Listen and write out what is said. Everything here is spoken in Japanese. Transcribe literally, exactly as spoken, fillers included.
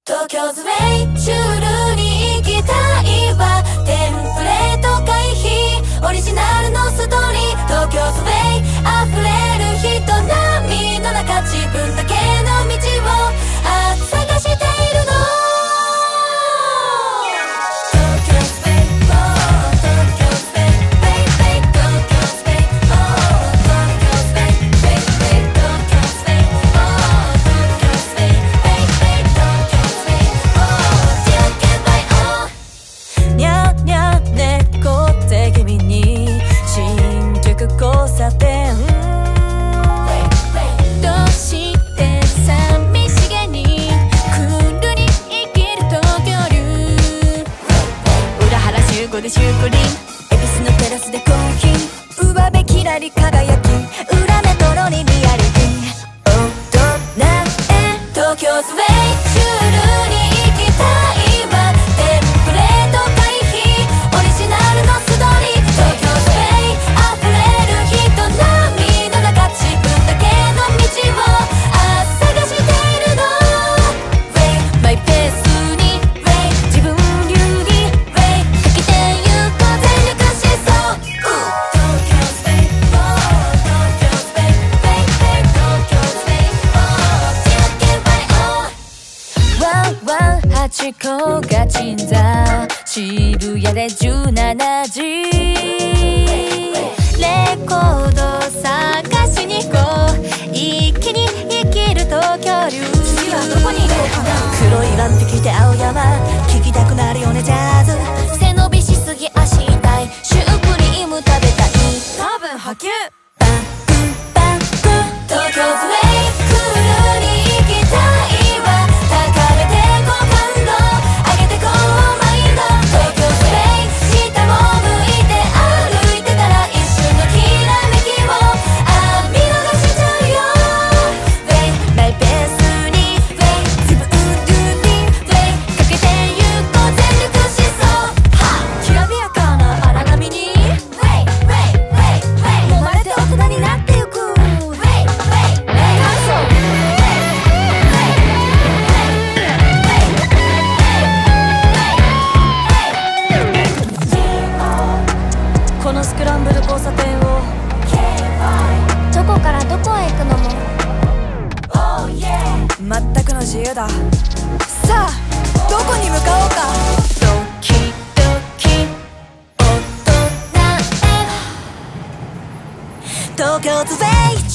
東京ズウェイシュールに行きたいわ。テンプレート回避オリジナルのストーリー。東京ズウェイ溢れる人波の中自分だけの道をあ探しているの。交差点どうして寂しげにクールに生きる東京流。裏原集合でシュークリーム恵比寿のテラスでコーヒー上辺きらり輝き裏メトロにリアリティ大人へ東京ズウェイシュールに行きたいわ。テンプレート回避オリジナルのストーリー。東京ズウェイ溢れ人波の中自分だけの道をあ探しているの。マイペースに自分流にかけてゆこう全力疾走。東京スペイン東京スペイン東京スペインジャッケンバイオワンワンハチ公が鎮座渋谷でじゅうしちじレコード探しに行こう一気に生きる東京流。次はどこに行こうかな。黒いワンピ着て青山聴きたくなるよねジャズ。背伸びしすぎ足痛いシュークリーム食べたい多分波及パンパンプ東京ズウェイクールに行きたいわ。高めてこう感動上げてこうマインド。東京ズウェイ下を向いて歩いてたら一瞬のきらめきをあ見逃しちゃうよ。マイペースに自分流にかけてゆこう全力疾走。きらびやかな荒波に揉まれて大人になってゆく。このスクランブル交差点をどこからどこへ行くのも全くの自由だ。さあどこに向かおうか。ドキドキ大人へ東京ズウェイ